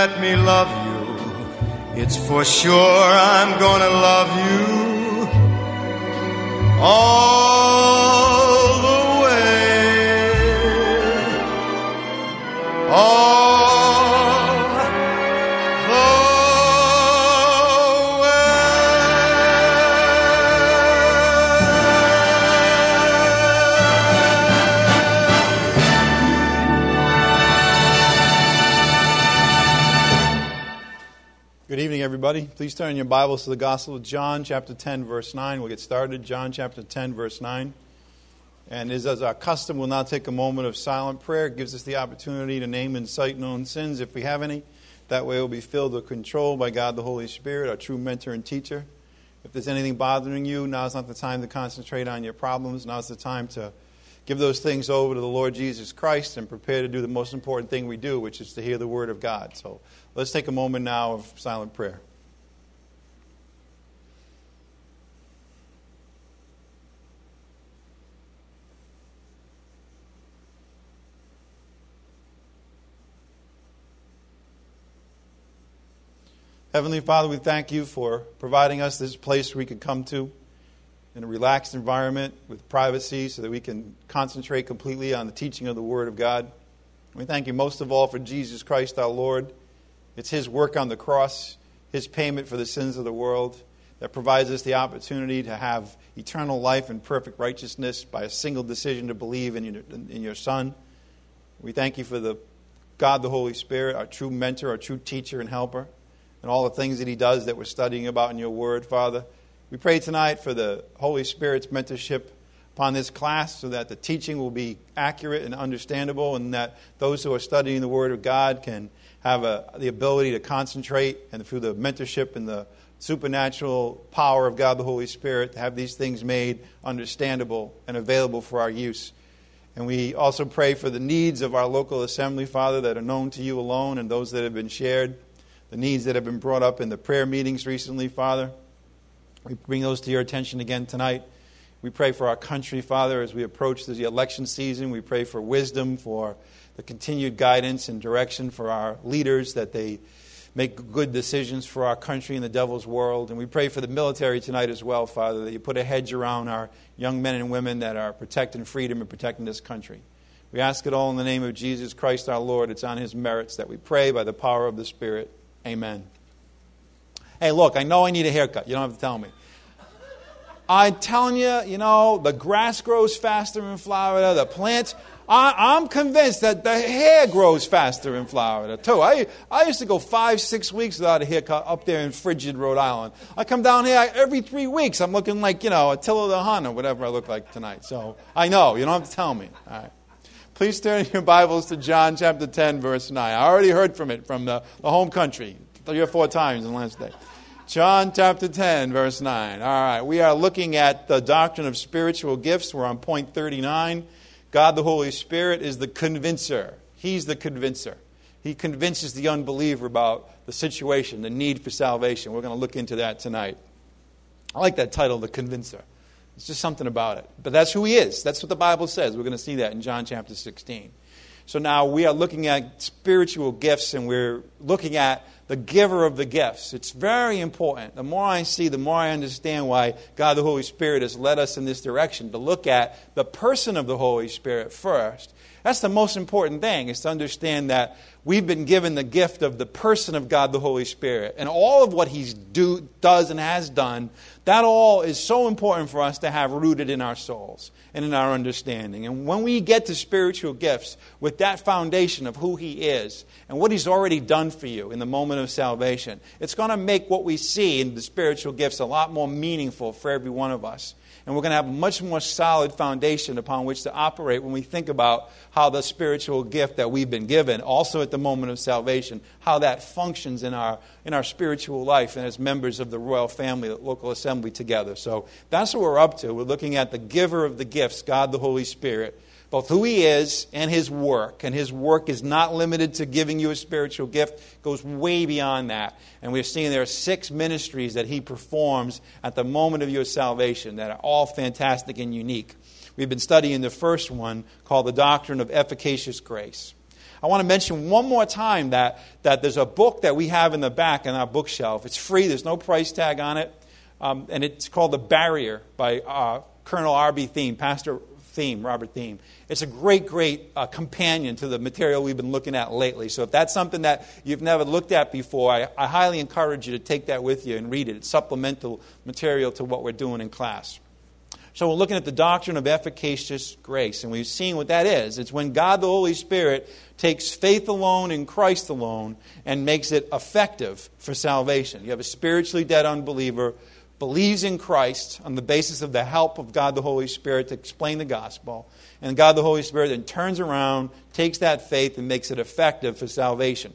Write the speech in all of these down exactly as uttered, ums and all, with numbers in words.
let me love you. It's for sure I'm gonna love you all the way. All the way. Good evening, everybody. Please turn your Bibles to the Gospel of John, chapter ten, verse nine. We'll get started. John, chapter ten, verse nine. And as, as our custom, we'll now take a moment of silent prayer. It gives us the opportunity to name and cite known sins if we have any. That way we'll be filled with control by God the Holy Spirit, our true mentor and teacher. If there's anything bothering you, now's not the time to concentrate on your problems. Now's the time to give those things over to the Lord Jesus Christ and prepare to do the most important thing we do, which is to hear the Word of God. So let's take a moment now of silent prayer. Heavenly Father, we thank you for providing us this place where we can come to in a relaxed environment with privacy so that we can concentrate completely on the teaching of the Word of God. We thank you most of all for Jesus Christ our Lord. It's His work on the cross, His payment for the sins of the world that provides us the opportunity to have eternal life and perfect righteousness by a single decision to believe in your, in your Son. We thank you for the God the Holy Spirit, our true mentor, our true teacher and helper, and all the things that He does that we're studying about in your Word, Father. We pray tonight for the Holy Spirit's mentorship upon this class so that the teaching will be accurate and understandable and that those who are studying the Word of God can have a, the ability to concentrate and through the mentorship and the supernatural power of God the Holy Spirit to have these things made understandable and available for our use. And we also pray for the needs of our local assembly, Father, that are known to you alone and those that have been shared, the needs that have been brought up in the prayer meetings recently, Father. We bring those to your attention again tonight. We pray for our country, Father, as we approach the election season. We pray for wisdom, for the continued guidance and direction for our leaders, that they make good decisions for our country and the devil's world. And we pray for the military tonight as well, Father, that you put a hedge around our young men and women that are protecting freedom and protecting this country. We ask it all in the name of Jesus Christ our Lord. It's on His merits that we pray by the power of the Spirit. Amen. Hey, look, I know I need a haircut. You don't have to tell me. I'm telling you, you know, the grass grows faster in Florida. The plants, I, I'm convinced that the hair grows faster in Florida, too. I, I used to go five, six weeks without a haircut up there in frigid Rhode Island. I come down here every three weeks. I'm looking like, you know, Attila the Hun or whatever I look like tonight. So I know. You don't have to tell me. All right. Please turn your Bibles to John chapter ten, verse nine. I already heard from it from the, the home country three or four times in the last day. John chapter ten, verse nine. All right, we are looking at the doctrine of spiritual gifts. We're on point thirty-nine. God the Holy Spirit is the convincer. He's the convincer. He convinces the unbeliever about the situation, the need for salvation. We're going to look into that tonight. I like that title, the convincer. It's just something about it. But that's who He is. That's what the Bible says. We're going to see that in John chapter sixteen. So now we are looking at spiritual gifts, and we're looking at the giver of the gifts. It's very important. The more I see, the more I understand why God the Holy Spirit has led us in this direction, to look at the person of the Holy Spirit first. That's the most important thing, is to understand that we've been given the gift of the person of God the Holy Spirit. And all of what He do, does and has done, that all is so important for us to have rooted in our souls and in our understanding. And when we get to spiritual gifts with that foundation of who He is and what He's already done for you in the moment of salvation, it's going to make what we see in the spiritual gifts a lot more meaningful for every one of us. And we're going to have a much more solid foundation upon which to operate when we think about how the spiritual gift that we've been given, also at the moment of salvation, how that functions in our in our spiritual life and as members of the royal family, the local assembly together. So that's what we're up to. We're looking at the giver of the gifts, God the Holy Spirit, both who He is and His work. And His work is not limited to giving you a spiritual gift. It goes way beyond that. And we're seeing there are six ministries that He performs at the moment of your salvation that are all fantastic and unique. We've been studying the first one, called the doctrine of efficacious grace. I want to mention one more time that, that there's a book that we have in the back on our bookshelf. It's free. There's no price tag on it. Um, and it's called The Barrier by uh, Colonel R B Thiem, Pastor Thiem, Robert Thiem. It's a great, great uh, companion to the material we've been looking at lately. So if that's something that you've never looked at before, I, I highly encourage you to take that with you and read it. It's supplemental material to what we're doing in class. So we're looking at the doctrine of efficacious grace, and we've seen what that is. It's when God the Holy Spirit takes faith alone in Christ alone and makes it effective for salvation. You have a spiritually dead unbeliever, believes in Christ on the basis of the help of God the Holy Spirit to explain the gospel, and God the Holy Spirit then turns around, takes that faith, and makes it effective for salvation.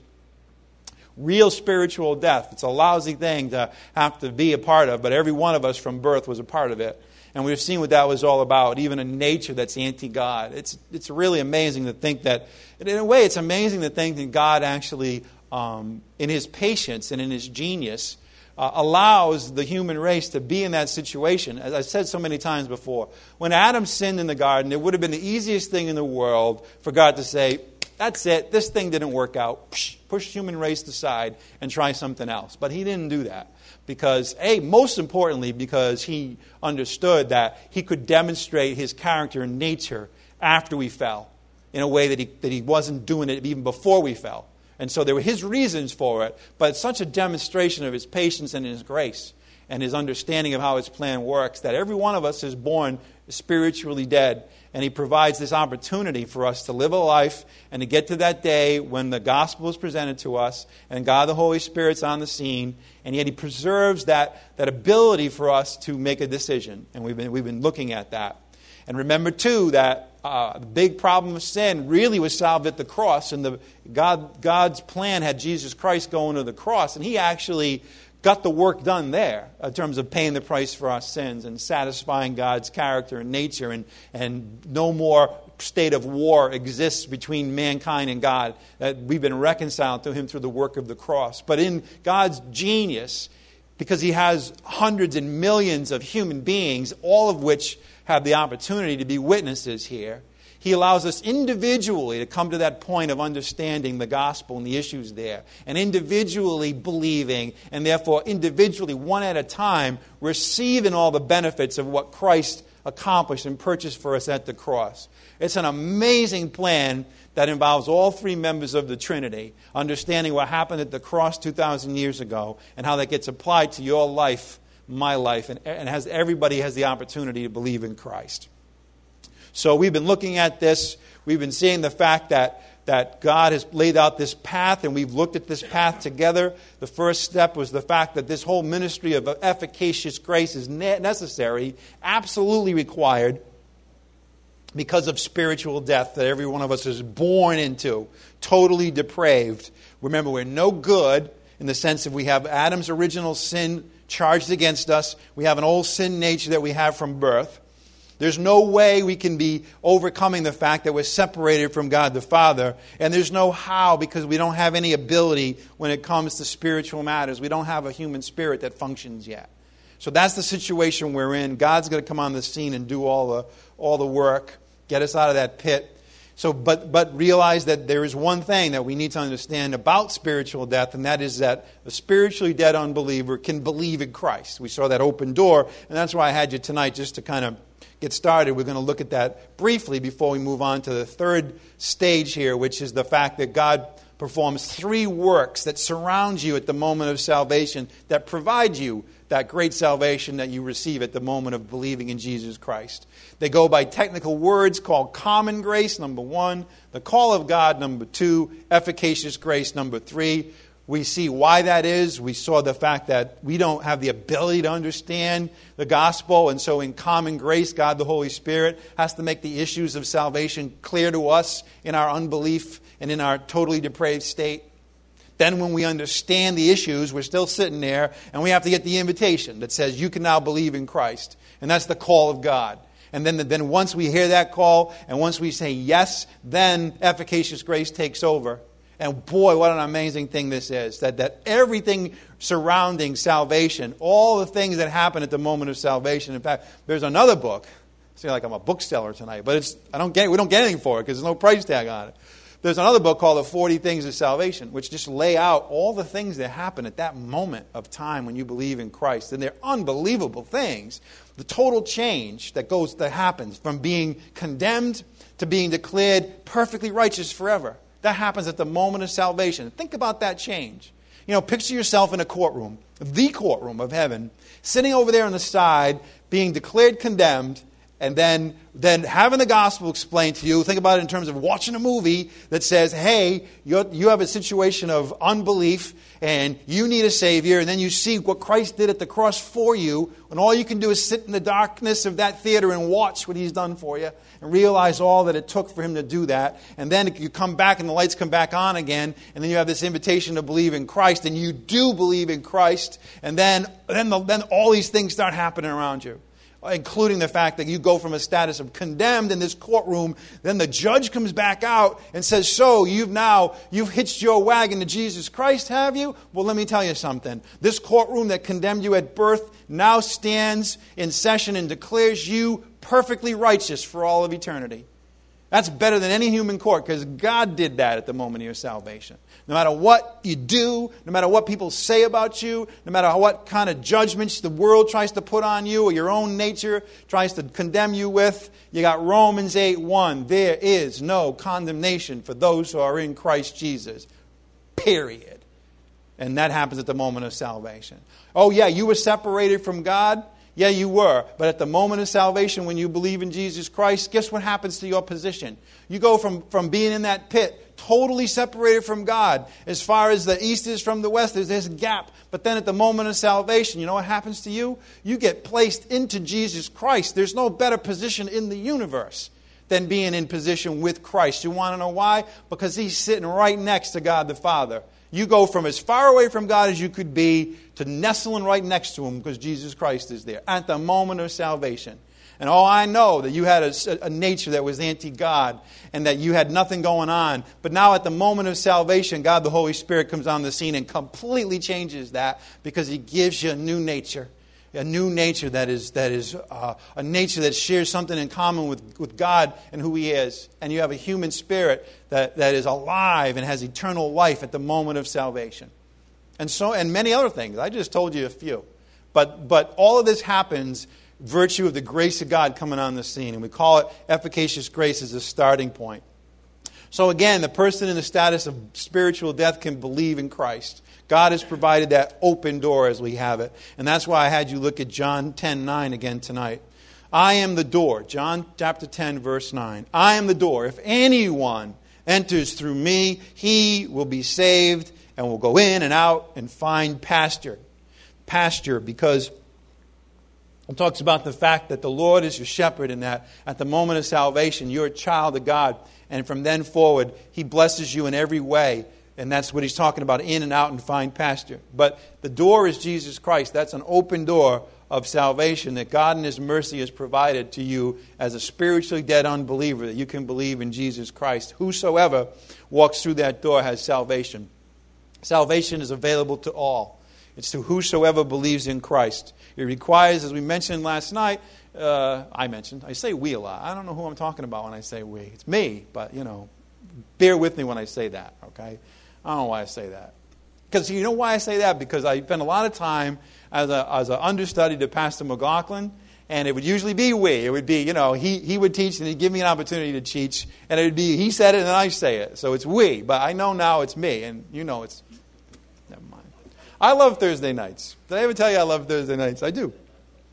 Real spiritual death. It's a lousy thing to have to be a part of, but every one of us from birth was a part of it. And we've seen what that was all about, even a nature that's anti-God. It's it's really amazing to think that, in a way, it's amazing to think that God actually, um, in His patience and in His genius, uh, allows the human race to be in that situation. As I said so many times before, when Adam sinned in the garden, it would have been the easiest thing in the world for God to say, that's it, this thing didn't work out, push human race aside and try something else. But He didn't do that. Because, A, most importantly, because He understood that He could demonstrate His character and nature after we fell in a way that He, that he wasn't doing it even before we fell. And so there were His reasons for it, but it's such a demonstration of His patience and His grace and His understanding of how His plan works that every one of us is born spiritually dead. And He provides this opportunity for us to live a life and to get to that day when the gospel is presented to us and God the Holy Spirit's on the scene. And yet He preserves that, that ability for us to make a decision. And we've been, we've been looking at that. And remember, too, that uh, the big problem of sin really was solved at the cross. And the, God, God's plan had Jesus Christ going to the cross. And He actually got the work done there in terms of paying the price for our sins and satisfying God's character and nature, and, and no more state of war exists between mankind and God, that we've been reconciled to Him through the work of the cross. But in God's genius, because He has hundreds and millions of human beings, all of which have the opportunity to be witnesses here, He allows us individually to come to that point of understanding the gospel and the issues there, and individually believing, and therefore individually, one at a time, receiving all the benefits of what Christ accomplished and purchased for us at the cross. It's an amazing plan that involves all three members of the Trinity, understanding what happened at the cross two thousand years ago and how that gets applied to your life, my life, and, and has everybody has the opportunity to believe in Christ. So we've been looking at this. We've been seeing the fact that, that God has laid out this path, and we've looked at this path together. The first step was the fact that this whole ministry of efficacious grace is necessary, absolutely required, because of spiritual death that every one of us is born into, totally depraved. Remember, we're no good in the sense that we have Adam's original sin charged against us. We have an old sin nature that we have from birth. There's no way we can be overcoming the fact that we're separated from God the Father. And there's no how, because we don't have any ability when it comes to spiritual matters. We don't have a human spirit that functions yet. So that's the situation we're in. God's going to come on the scene and do all the all the work, get us out of that pit. So, but but realize that there is one thing that we need to understand about spiritual death, and that is that a spiritually dead unbeliever can believe in Christ. We saw that open door, and that's why I had you tonight, just to kind of get started. We're going to look at that briefly before we move on to the third stage here, which is the fact that God performs three works that surround you at the moment of salvation, that provide you that great salvation that you receive at the moment of believing in Jesus Christ. They go by technical words called common grace, number one, the call of God, number two, efficacious grace, number three. We see why that is. We saw the fact that we don't have the ability to understand the gospel, and so in common grace, God the Holy Spirit has to make the issues of salvation clear to us in our unbelief and in our totally depraved state. Then when we understand the issues, we're still sitting there, and we have to get the invitation that says, you can now believe in Christ. And that's the call of God. And then, then once we hear that call, and once we say yes, then efficacious grace takes over. And boy, what an amazing thing this is, that, that everything surrounding salvation, all the things that happen at the moment of salvation. In fact, there's another book. I feel like I'm a bookseller tonight, but it's I don't get we don't get anything for it because there's no price tag on it. There's another book called The forty Things of Salvation, which just lay out all the things that happen at that moment of time when you believe in Christ. And they're unbelievable things. The total change that goes, that happens from being condemned to being declared perfectly righteous forever. That happens at the moment of salvation. Think about that change. You know, picture yourself in a courtroom, the courtroom of heaven, sitting over there on the side, being declared condemned, and then, then having the gospel explained to you. Think about it in terms of watching a movie that says, hey, you're, you have a situation of unbelief and you need a Savior. And then you see what Christ did at the cross for you. And all you can do is sit in the darkness of that theater and watch what He's done for you. And realize all that it took for Him to do that. And then you come back and the lights come back on again. And then you have this invitation to believe in Christ. And you do believe in Christ. And then, then, the, then all these things start happening around you. Including the fact that you go from a status of condemned in this courtroom, then the judge comes back out and says, so you've now, you've hitched your wagon to Jesus Christ, have you? Well, let me tell you something. This courtroom that condemned you at birth now stands in session and declares you perfectly righteous for all of eternity. That's better than any human court because God did that at the moment of your salvation. No matter what you do, no matter what people say about you, no matter what kind of judgments the world tries to put on you or your own nature tries to condemn you with, you got Romans eight one. There is no condemnation for those who are in Christ Jesus. Period. And that happens at the moment of salvation. Oh yeah, you were separated from God. Yeah, you were. But at the moment of salvation, when you believe in Jesus Christ, guess what happens to your position? You go from, from being in that pit, totally separated from God. As far as the east is from the west, there's this gap. But then at the moment of salvation, you know what happens to you? You get placed into Jesus Christ. There's no better position in the universe than being in position with Christ. You want to know why? Because He's sitting right next to God the Father. You go from as far away from God as you could be to nestling right next to Him because Jesus Christ is there at the moment of salvation. And oh, I know that you had a, a nature that was anti-God and that you had nothing going on. But now at the moment of salvation, God the Holy Spirit comes on the scene and completely changes that because He gives you a new nature. A new nature that is that is uh, a nature that shares something in common with, with God and who He is. And you have a human spirit that, that is alive and has eternal life at the moment of salvation. And so and many other things. I just told you a few. But but all of this happens virtue of the grace of God coming on the scene. And we call it efficacious grace as a starting point. So again, the person in the status of spiritual death can believe in Christ. God has provided that open door as we have it. And that's why I had you look at John ten nine again tonight. I am the door. John chapter ten, verse nine. I am the door. If anyone enters through me, he will be saved and will go in and out and find pasture. Pasture, because it talks about the fact that the Lord is your shepherd and that at the moment of salvation, you're a child of God. And from then forward, He blesses you in every way. And that's what He's talking about, in and out and find pasture. But the door is Jesus Christ. That's an open door of salvation that God in His mercy has provided to you as a spiritually dead unbeliever, that you can believe in Jesus Christ. Whosoever walks through that door has salvation. Salvation is available to all. It's to whosoever believes in Christ. It requires, as we mentioned last night, uh, I mentioned, I say we a lot. I don't know who I'm talking about when I say we. It's me, but, you know, bear with me when I say that, okay? I don't know why I say that. Because you know why I say that? Because I spend a lot of time as a as an understudy to Pastor McLaughlin, and it would usually be we. It would be, you know, he, he would teach and he'd give me an opportunity to teach, and it would be he said it and I say it. So it's we, but I know now it's me, and you know it's, never mind. I love Thursday nights. Did I ever tell you I love Thursday nights? I do.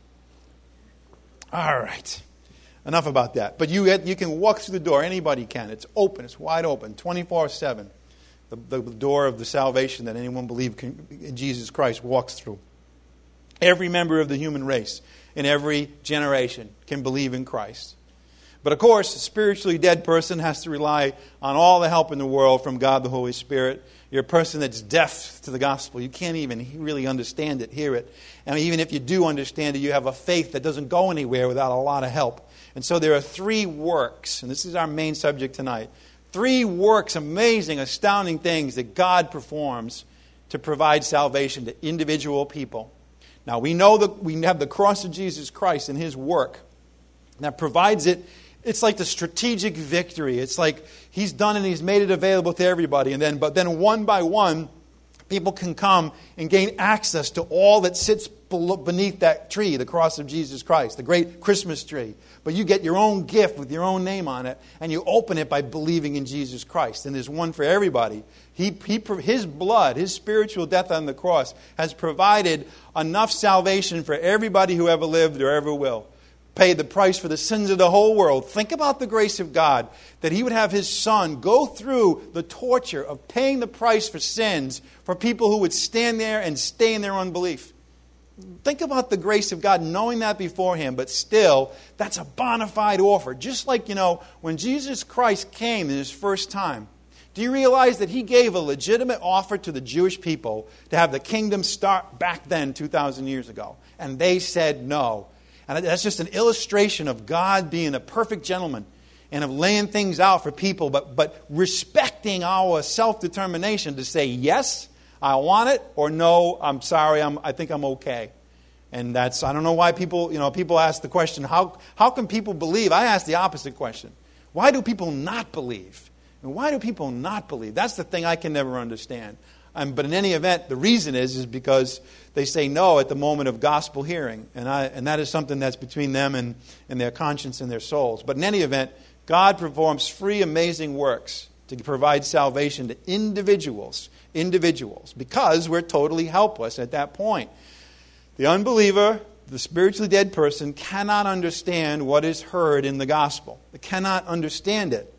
All right. Enough about that. But you you can walk through the door. Anybody can. It's open. It's wide open, twenty-four seven. The, the door of the salvation that anyone believe can, in Jesus Christ walks through. Every member of the human race in every generation can believe in Christ. But of course, a spiritually dead person has to rely on all the help in the world from God the Holy Spirit. You're a person that's deaf to the gospel. You can't even really understand it, hear it. And even if you do understand it, you have a faith that doesn't go anywhere without a lot of help. And so there are three works, and this is our main subject tonight. Three works, amazing, astounding things that God performs to provide salvation to individual people. Now, we know that we have the cross of Jesus Christ and His work that provides it it's like the strategic victory. It's like he's done and he's made it available to everybody. And then, but then one by one, people can come and gain access to all that sits beneath that tree, the cross of Jesus Christ, the great Christmas tree. But you get your own gift with your own name on it, and you open it by believing in Jesus Christ. And there's one for everybody. He, he, his blood, his spiritual death on the cross, has provided enough salvation for everybody who ever lived or ever will. Paid the price for the sins of the whole world. Think about the grace of God, that He would have His Son go through the torture of paying the price for sins for people who would stand there and stay in their unbelief. Think about the grace of God, knowing that beforehand, but still, that's a bona fide offer. Just like, you know, when Jesus Christ came in His first time, do you realize that He gave a legitimate offer to the Jewish people to have the kingdom start back then, two thousand years ago? And they said no. And that's just an illustration of God being a perfect gentleman and of laying things out for people, but, but respecting our self-determination to say, yes, I want it, or no, I'm sorry, I'm, I think I'm okay. And that's, I don't know why people, you know, people ask the question, how, how can people believe? I ask the opposite question. Why do people not believe? And why do people not believe? That's the thing I can never understand. Um, but in any event, the reason is is because they say no at the moment of gospel hearing. And I, and that is something that's between them and, and their conscience and their souls. But in any event, God performs free, amazing works to provide salvation to individuals, individuals, because we're totally helpless at that point. The unbeliever, the spiritually dead person, cannot understand what is heard in the gospel. They cannot understand it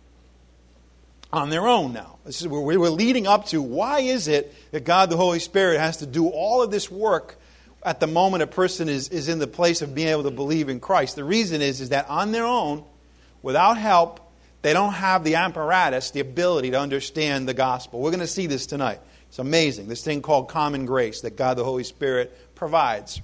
on their own now. This is where we were leading up to, why is it that God the Holy Spirit has to do all of this work at the moment a person is, is in the place of being able to believe in Christ? The reason is, is that on their own, without help, they don't have the apparatus, the ability to understand the gospel. We're going to see this tonight. It's amazing. This thing called common grace that God the Holy Spirit provides.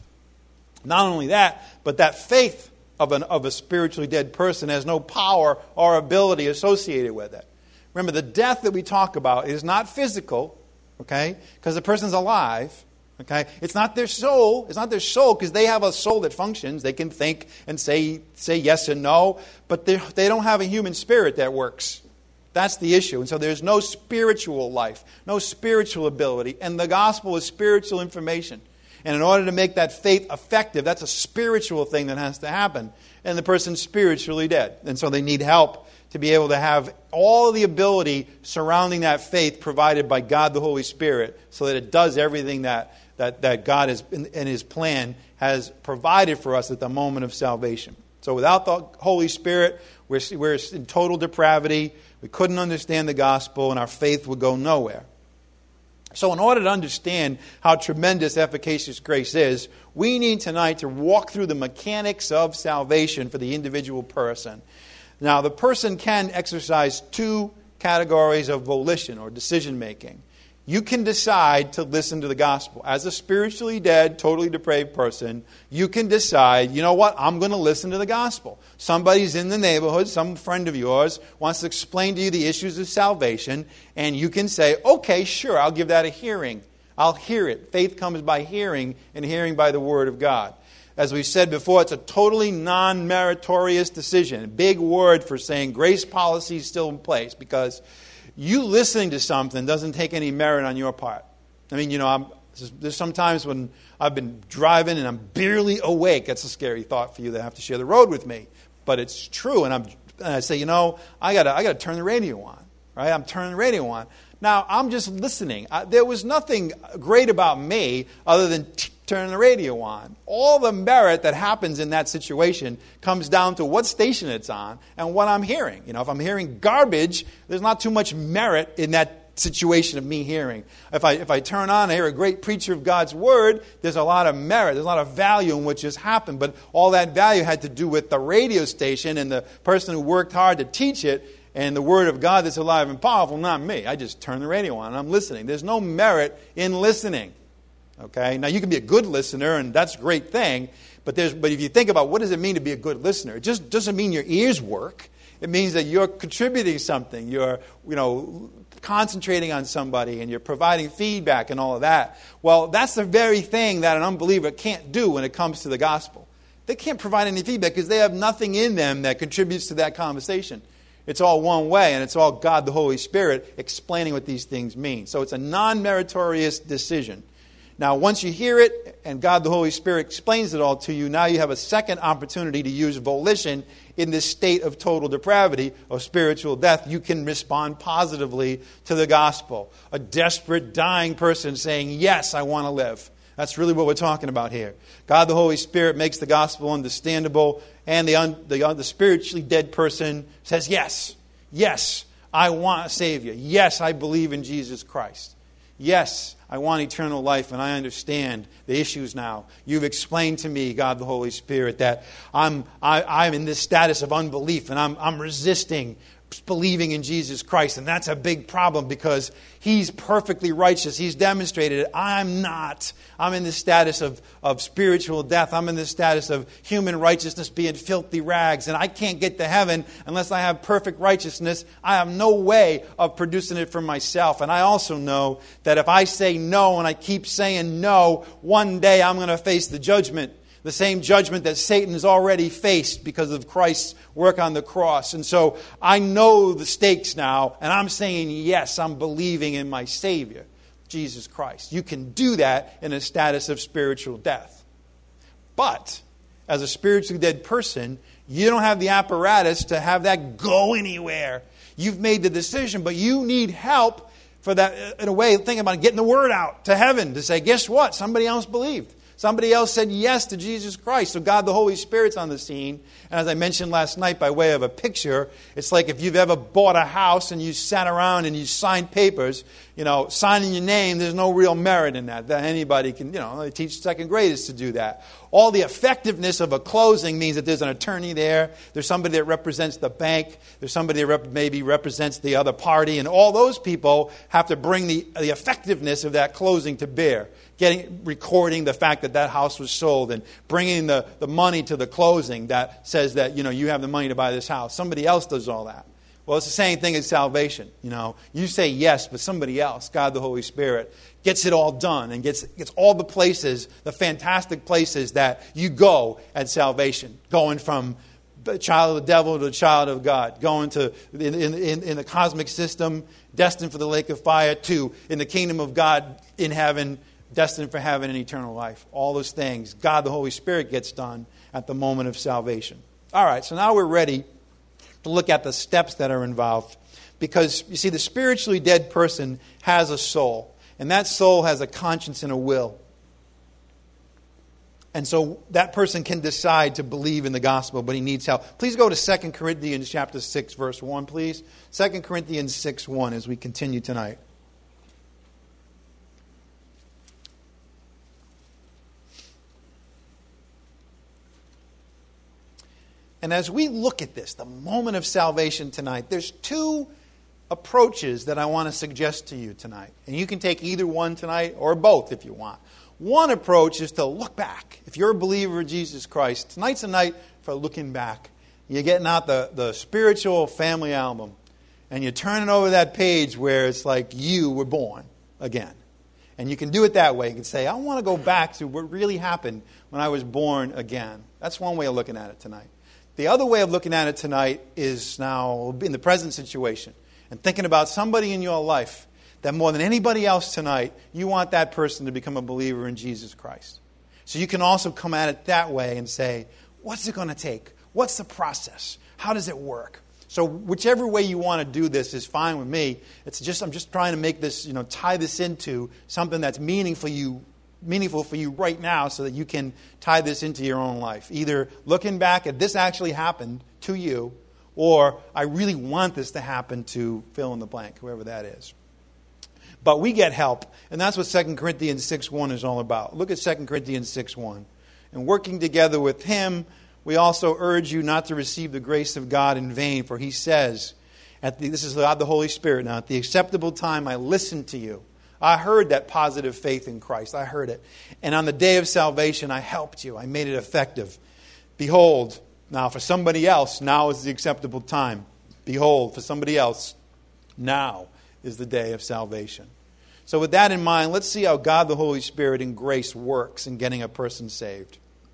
Not only that, but that faith of, an, of a spiritually dead person has no power or ability associated with it. Remember, the death that we talk about is not physical, okay, because the person's alive. Okay, it's not their soul. It's not their soul because they have a soul that functions. They can think and say say yes and no, but they they don't have a human spirit that works. That's the issue. And so there's no spiritual life, no spiritual ability, and the gospel is spiritual information. And in order to make that faith effective, that's a spiritual thing that has to happen. And the person's spiritually dead, and so they need help to be able to have all of the ability surrounding that faith provided by God the Holy Spirit, so that it does everything that. That, that God is in, in His plan has provided for us at the moment of salvation. So without the Holy Spirit, we're, we're in total depravity. We couldn't understand the gospel, and our faith would go nowhere. So in order to understand how tremendous efficacious grace is, we need tonight to walk through the mechanics of salvation for the individual person. Now, the person can exercise two categories of volition or decision making. You can decide to listen to the gospel. As a spiritually dead, totally depraved person, you can decide, you know what, I'm going to listen to the gospel. Somebody's in the neighborhood, some friend of yours wants to explain to you the issues of salvation, and you can say, okay, sure, I'll give that a hearing. I'll hear it. Faith comes by hearing, and hearing by the Word of God. As we said before, it's a totally non-meritorious decision. A big word for saying grace policy is still in place, because you listening to something doesn't take any merit on your part. I mean, you know, I'm, there's sometimes when I've been driving and I'm barely awake. That's a scary thought for you that have to share the road with me. But it's true. And, I'm, and I say, you know, I got I got to turn the radio on. Right? I'm turning the radio on. Now, I'm just listening. I, there was nothing great about me other than t- turning the radio on. All the merit that happens in that situation comes down to what station it's on and what I'm hearing. You know, if I'm hearing garbage, there's not too much merit in that situation of me hearing. If I if I turn on and hear a great preacher of God's Word, there's a lot of merit, there's a lot of value in what just happened. But all that value had to do with the radio station and the person who worked hard to teach it, and the Word of God that's alive and powerful, not me. I just turn the radio on and I'm listening. There's no merit in listening. Okay? Now, you can be a good listener, and that's a great thing. But there's, but if you think about what does it mean to be a good listener, it just doesn't mean your ears work. It means that you're contributing something. You're, you know, concentrating on somebody, and you're providing feedback and all of that. Well, that's the very thing that an unbeliever can't do when it comes to the gospel. They can't provide any feedback because they have nothing in them that contributes to that conversation. It's all one way, and it's all God the Holy Spirit explaining what these things mean. So it's a non-meritorious decision. Now, once you hear it and God the Holy Spirit explains it all to you, now you have a second opportunity to use volition in this state of total depravity, of spiritual death. You can respond positively to the gospel. A desperate, dying person saying, yes, I want to live. That's really what we're talking about here. God the Holy Spirit makes the gospel understandable, and the, un, the, uh, the spiritually dead person says, yes, yes, I want a Savior. Yes, I believe in Jesus Christ. Yes, I want eternal life, and I understand the issues now. You've explained to me, God the Holy Spirit, that I'm, I, I'm in this status of unbelief, and I'm, I'm resisting believing in Jesus Christ. And that's a big problem because He's perfectly righteous. He's demonstrated it. I'm not. I'm in the status of, of spiritual death. I'm in the status of human righteousness being filthy rags. And I can't get to heaven unless I have perfect righteousness. I have no way of producing it for myself. And I also know that if I say no and I keep saying no, one day I'm going to face the judgment. The same judgment that Satan has already faced because of Christ's work on the cross. And so I know the stakes now, and I'm saying, yes, I'm believing in my Savior, Jesus Christ. You can do that in a status of spiritual death. But as a spiritually dead person, you don't have the apparatus to have that go anywhere. You've made the decision, but you need help for that, in a way, thinking about getting the word out to heaven to say, guess what? Somebody else believed. Somebody else said yes to Jesus Christ. So God the Holy Spirit's on the scene. And as I mentioned last night by way of a picture, it's like if you've ever bought a house and you sat around and you signed papers, you know, signing your name, there's no real merit in that. That anybody can, you know, they teach second graders to do that. All the effectiveness of a closing means that there's an attorney there. There's somebody that represents the bank. There's somebody that rep- maybe represents the other party. And all those people have to bring the, the effectiveness of that closing to bear. Getting, recording the fact that that house was sold and bringing the, the money to the closing that says that, you know, you have the money to buy this house. Somebody else does all that. Well, it's the same thing as salvation. You know, you say yes, but somebody else, God the Holy Spirit, gets it all done and gets, gets all the places, the fantastic places that you go at salvation. Going from the child of the devil to the child of God. Going to, in, in, in the cosmic system, destined for the lake of fire, to in the kingdom of God in heaven, destined for heaven and eternal life. All those things, God the Holy Spirit gets done at the moment of salvation. All right, so now we're ready to look at the steps that are involved. Because, you see, the spiritually dead person has a soul. And that soul has a conscience and a will. And so that person can decide to believe in the gospel, but he needs help. Please go to Second Corinthians chapter six, verse one, please. Second Corinthians six, one, as we continue tonight. And as we look at this, the moment of salvation tonight, there's two approaches that I want to suggest to you tonight. And you can take either one tonight or both if you want. One approach is to look back. If you're a believer of Jesus Christ, tonight's a night for looking back. You're getting out the, the spiritual family album and you're turning over that page where it's like you were born again. And you can do it that way. You can say, I want to go back to what really happened when I was born again. That's one way of looking at it tonight. The other way of looking at it tonight is now in the present situation and thinking about somebody in your life that more than anybody else tonight, you want that person to become a believer in Jesus Christ. So you can also come at it that way and say, what's it going to take? What's the process? How does it work? So whichever way you want to do this is fine with me. It's just I'm just trying to make this, you know, tie this into something that's meaningful you meaningful for you right now so that you can tie this into your own life. Either looking back at this actually happened to you, or I really want this to happen to fill in the blank, whoever that is. But we get help, and that's what Second Corinthians six one is all about. Look at Second Corinthians six one. And working together with him, we also urge you not to receive the grace of God in vain, for he says, at the, this is God the Holy Spirit now, at the acceptable time I listened to you. I heard that positive faith in Christ. I heard it. And on the day of salvation, I helped you. I made it effective. Behold, now for somebody else, now is the acceptable time. Behold, for somebody else, now is the day of salvation. So with that in mind, let's see how God the Holy Spirit in grace works in getting a person saved.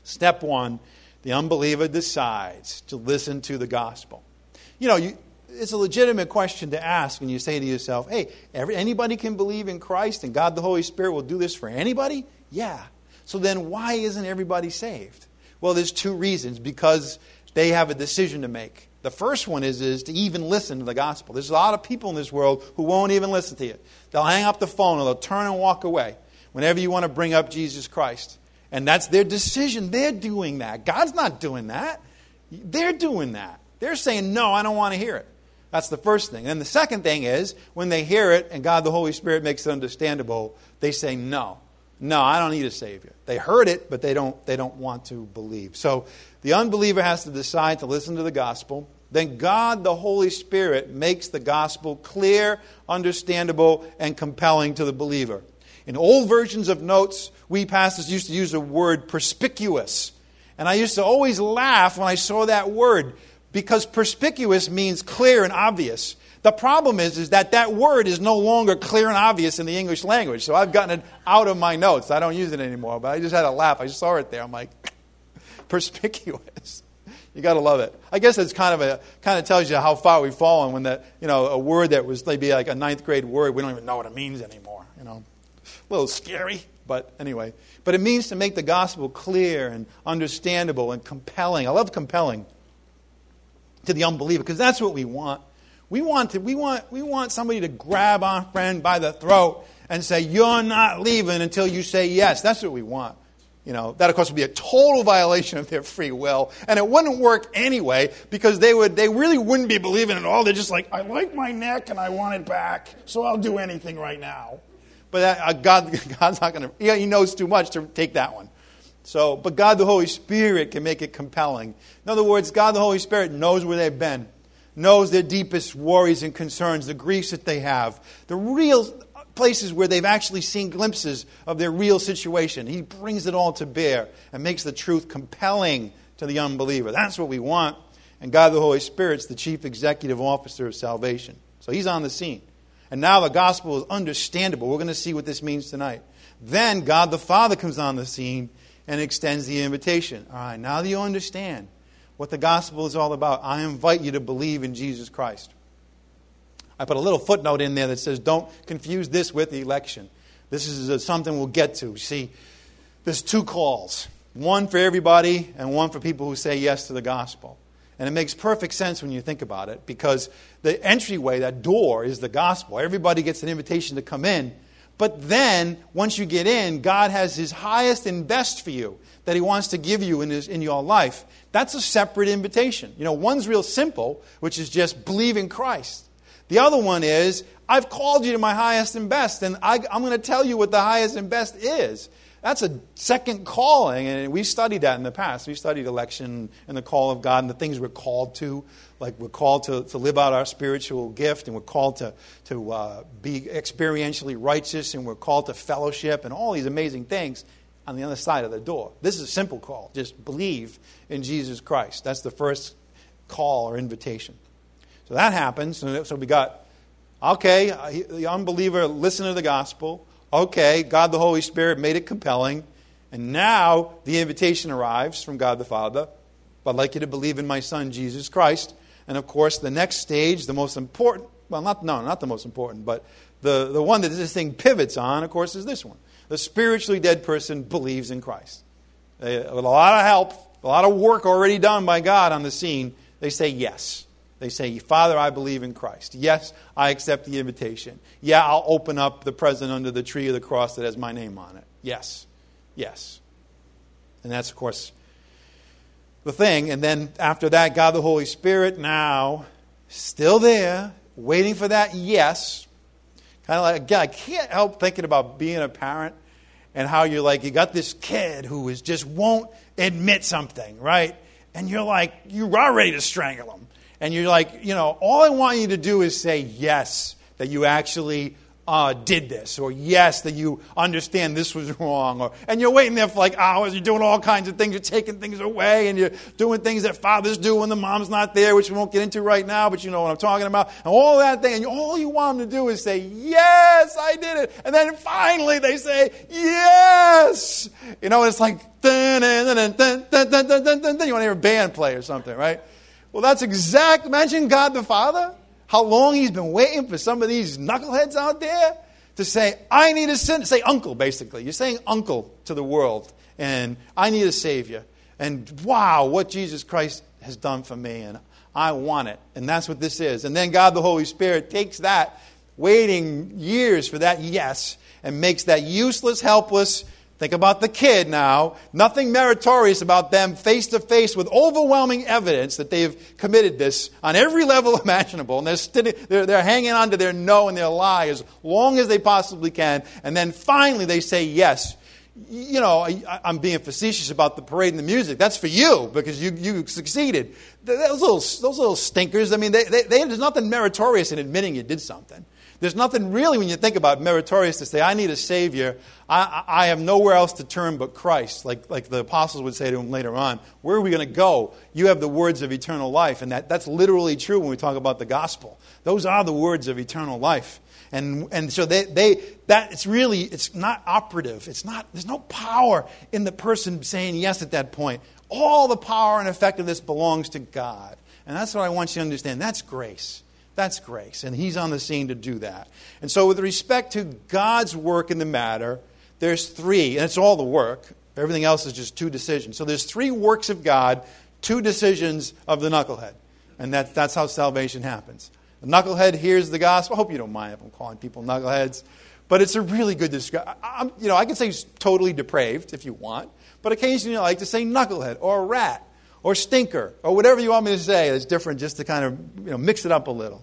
Step one, the unbeliever decides to listen to the gospel. You know, you, it's a legitimate question to ask when you say to yourself, hey, every, anybody can believe in Christ and God the Holy Spirit will do this for anybody? Yeah. So then why isn't everybody saved? Well, there's two reasons. Because they have a decision to make. The first one is, is to even listen to the gospel. There's a lot of people in this world who won't even listen to you. They'll hang up the phone or they'll turn and walk away whenever you want to bring up Jesus Christ. And that's their decision. They're doing that. God's not doing that. They're doing that. They're saying, no, I don't want to hear it. That's the first thing. And the second thing is, when they hear it and God the Holy Spirit makes it understandable, they say, no, no, I don't need a Savior. They heard it, but they don't, they don't want to believe. So the unbeliever has to decide to listen to the gospel. Then God the Holy Spirit makes the gospel clear, understandable, and compelling to the believer. In old versions of notes, we pastors used to use the word perspicuous. And I used to always laugh when I saw that word, because perspicuous means clear and obvious. The problem is, is that that word is no longer clear and obvious in the English language. So I've gotten it out of my notes. I don't use it anymore, but I just had to laugh. I just saw it there. I'm like, perspicuous. You got to love it. I guess it's kind of a kind of tells you how far we've fallen when that, you know, a word that was maybe like a ninth grade word, we don't even know what it means anymore. You know, a little scary, but anyway. But it means to make the gospel clear and understandable and compelling. I love compelling to the unbeliever, because that's what we want. We want to we want we want somebody to grab our friend by the throat and say, "You're not leaving until you say yes." That's what we want. You know, that of course would be a total violation of their free will, and it wouldn't work anyway, because they would they really wouldn't be believing at all. They're just like, "I like my neck and I want it back, so I'll do anything right now." But that, uh, God God's not going to. Yeah, He knows too much to take that one. So, but God the Holy Spirit can make it compelling. In other words, God the Holy Spirit knows where they've been, knows their deepest worries and concerns, the griefs that they have, the real places where they've actually seen glimpses of their real situation. He brings it all to bear and makes the truth compelling to the unbeliever. That's what we want. And God the Holy Spirit's the chief executive officer of salvation. So He's on the scene. And now the gospel is understandable. We're going to see what this means tonight. Then God the Father comes on the scene and extends the invitation. All right, now that you understand what the gospel is all about, I invite you to believe in Jesus Christ. I put a little footnote in there that says, don't confuse this with the election. This is something we'll get to. See, there's two calls. One for everybody and one for people who say yes to the gospel. And it makes perfect sense when you think about it, because the entryway, that door, is the gospel. Everybody gets an invitation to come in. But then, once you get in, God has His highest and best for you that He wants to give you in, his, in your life. That's a separate invitation. You know, one's real simple, which is just believe in Christ. The other one is, I've called you to my highest and best, and I, I'm going to tell you what the highest and best is. That's a second calling, and we studied that in the past. We studied election and the call of God and the things we're called to. Like we're called to, to live out our spiritual gift, and we're called to, to uh, be experientially righteous, and we're called to fellowship, and all these amazing things on the other side of the door. This is a simple call. Just believe in Jesus Christ. That's the first call or invitation. So that happens. So we got, okay, the unbeliever listened to the gospel. Okay, God the Holy Spirit made it compelling. And now the invitation arrives from God the Father. I'd like you to believe in my Son, Jesus Christ. And of course, the next stage, the most important, well, not no, not the most important, but the, the one that this thing pivots on, of course, is this one. The spiritually dead person believes in Christ. They, with a lot of help, a lot of work already done by God on the scene, they say yes. They say, Father, I believe in Christ. Yes, I accept the invitation. Yeah, I'll open up the present under the tree of the cross that has my name on it. Yes, yes. And that's, of course, the thing. And then after that, God the Holy Spirit now still there, waiting for that yes. Kind of like, again, I can't help thinking about being a parent and how you're like, you got this kid who is just won't admit something, right? And you're like, you're ready to strangle him. And you're like, you know, all I want you to do is say yes, that you actually uh, did this, or yes, that you understand this was wrong. Or, and you're waiting there for like hours. You're doing all kinds of things. You're taking things away, and you're doing things that fathers do when the mom's not there, which we won't get into right now, but you know what I'm talking about. And all that thing, and all you want them to do is say, yes! yes, I did it. And then finally they say, yes. You know, it's like, dun, dun, dun, dun, dun, dun, dun, dun, dun, dun. You want to hear a band play or something, right? Well, that's exact. Imagine God the Father, how long He's been waiting for some of these knuckleheads out there to say, I need a sin. Say uncle, basically. You're saying uncle to the world. And I need a Savior. And wow, what Jesus Christ has done for me. And I want it. And that's what this is. And then God the Holy Spirit takes that, waiting years for that yes, and makes that useless, helpless. Think about the kid now. Nothing meritorious about them face to face with overwhelming evidence that they've committed this on every level imaginable. And they're, st- they're, they're hanging on to their no and their lie as long as they possibly can. And then finally they say yes. You know, I, I'm being facetious about the parade and the music. That's for you because you, you succeeded. Those little, those little stinkers, I mean, they, they, they, there's nothing meritorious in admitting you did something. There's nothing really, when you think about meritorious, to say, I need a Savior. I, I have nowhere else to turn but Christ, like, like the apostles would say to him later on. Where are we going to go? You have the words of eternal life. And that, that's literally true when we talk about the gospel. Those are the words of eternal life. And and so they, they that it's really, it's not operative. It's not, there's no power in the person saying yes at that point. All the power and effectiveness belongs to God. And that's what I want you to understand. That's grace. That's grace. And He's on the scene to do that. And so with respect to God's work in the matter, there's three, and it's all the work. Everything else is just two decisions. So there's three works of God, two decisions of the knucklehead. And that, that's how salvation happens. The knucklehead hears the gospel. I hope you don't mind if I'm calling people knuckleheads. But it's a really good description. You know, I can say totally depraved if you want. But occasionally I like to say knucklehead or rat or stinker or whatever you want me to say. It's different just to kind of, you know, mix it up a little.